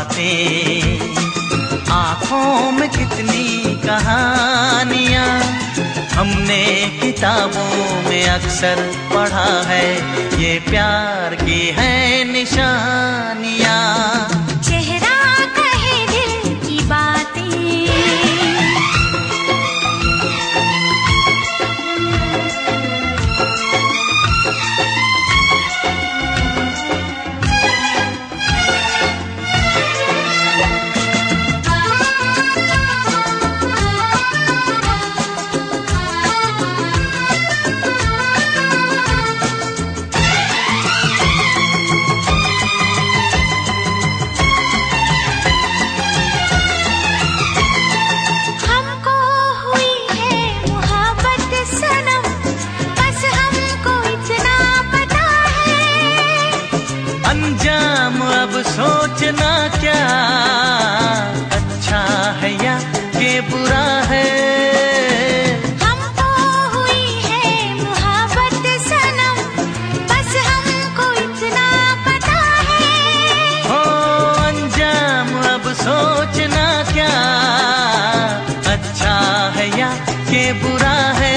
बातें, आँखों में कितनी कहानियाँ हमने किताबों में अक्सर पढ़ा है, ये प्यार की है निशानियाँ। चेहरा कहे दिल की बातें, अंजाम अब सोचना क्या, अच्छा है या के बुरा है। हमको हुई है मोहब्बत सनम, बस हमको इतना पता है। हो अंजाम अब सोचना क्या, अच्छा है या के बुरा है।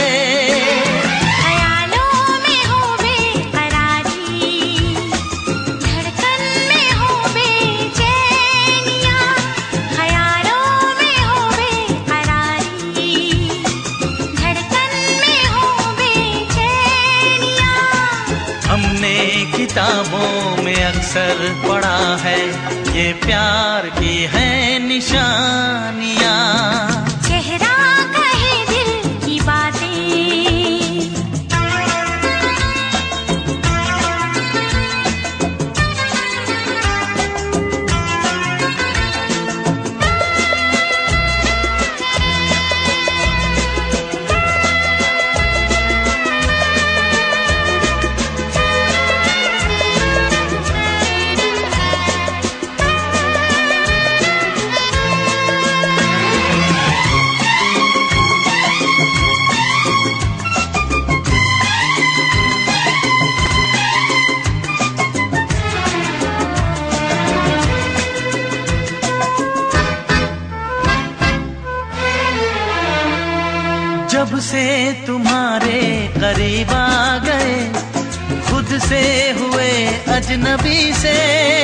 हमने किताबों में अक्सर पढ़ा है, ये प्यार की है निशानियाँ। चेहरा कहे दिल की बातें, जब से तुम्हारे करीब आ गए, खुद से हुए अजनबी से।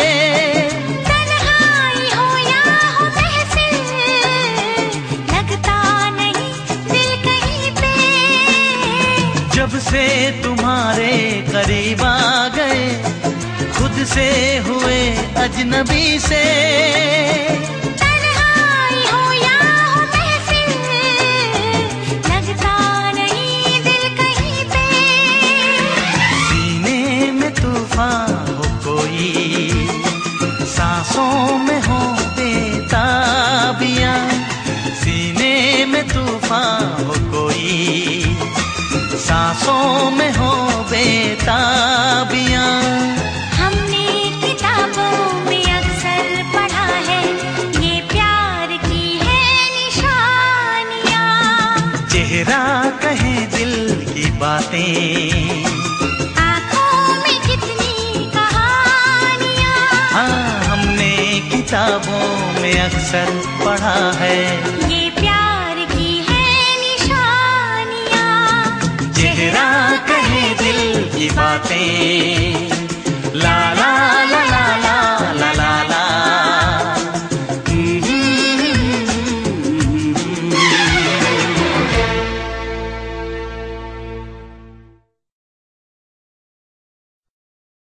तन्हाई हो या हो महफिल, लगता नहीं दिल कहीं पे। जब से तुम्हारे करीब आ गए, खुद से हुए अजनबी से। हो कोई सांसों में हो बेताबियां, सीने में तूफान हो कोई सांसों में हो बेताबियां। हमने किताबों में अक्सर पढ़ा है, ये प्यार की है निशानियाँ। चेहरा कहे दिल की बातें, किताबों में अक्सर पढ़ा है, ये प्यार की है निशानियाँ। चेहरा कहे दिल की बातें।